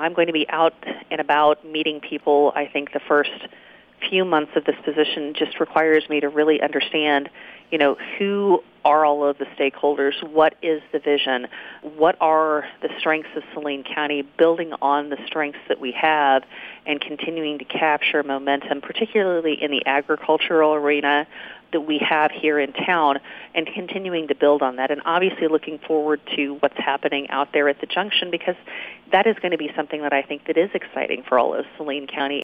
I'm going to be out and about meeting people. I think the first few months of this position just requires me to really understand, who are all of the stakeholders, what is the vision, what are the strengths of Saline County, building on the strengths that we have and continuing to capture momentum, particularly in the agricultural arena that we have here in town, and continuing to build on that, and obviously looking forward to what's happening out there at the junction, because that is going to be something that I think that is exciting for all of Saline County